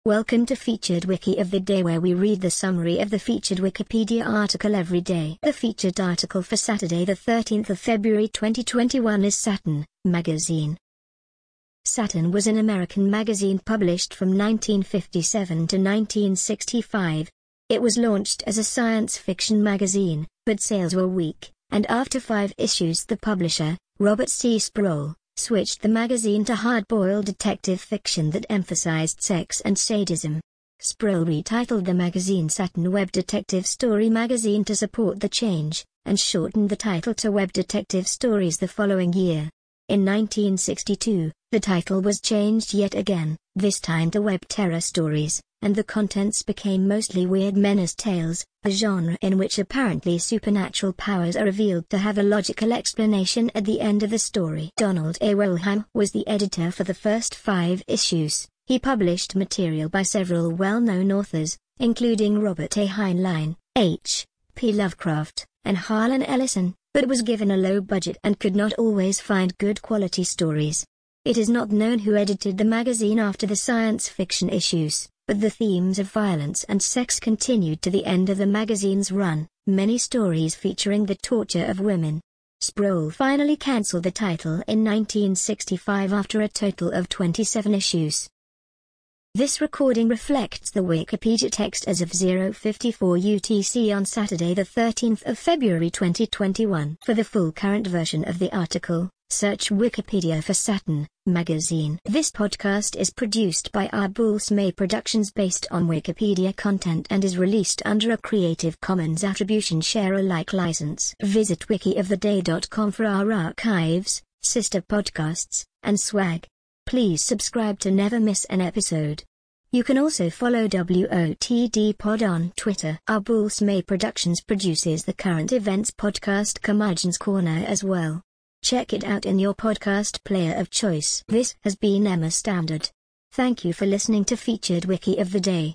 Welcome to Featured Wiki of the Day, where we read the summary of the featured Wikipedia article every day. The featured article for Saturday the 13th of February 2021 is Saturn magazine. Saturn was an American magazine published from 1957 to 1965. It was launched as a science fiction magazine, but sales were weak, and after 5 issues the publisher, Robert C. Sproul, switched the magazine to hard-boiled detective fiction that emphasized sex and sadism. Sproul retitled the magazine Saturn Web Detective Story Magazine to support the change, and shortened the title to Web Detective Stories the following year. In 1962, the title was changed yet again, this time to Web Terror Stories, and the contents became mostly weird menace tales, a genre in which apparently supernatural powers are revealed to have a logical explanation at the end of the story. Donald A. Wollheim was the editor for the first 5 issues. He published material by several well-known authors, including Robert A. Heinlein, H. P. Lovecraft, and Harlan Ellison, but was given a low budget and could not always find good quality stories. It is not known who edited the magazine after the science fiction issues, but the themes of violence and sex continued to the end of the magazine's run, many stories featuring the torture of women. Sproul finally cancelled the title in 1965 after a total of 27 issues. This recording reflects the Wikipedia text as of 0:54 UTC on Saturday the 13th of February 2021. For the full current version of the article, search Wikipedia for Saturn magazine. This podcast is produced by Arbulse May Productions based on Wikipedia content and is released under a Creative Commons Attribution Share Alike license. Visit wikioftheday.com for our archives, sister podcasts, and swag. Please subscribe to never miss an episode. You can also follow WOTD Pod on Twitter. Arbulse May Productions produces the current events podcast Curmudgeon's Corner as well. Check it out in your podcast player of choice. This has been Emma Standard. Thank you for listening to Featured Wiki of the Day.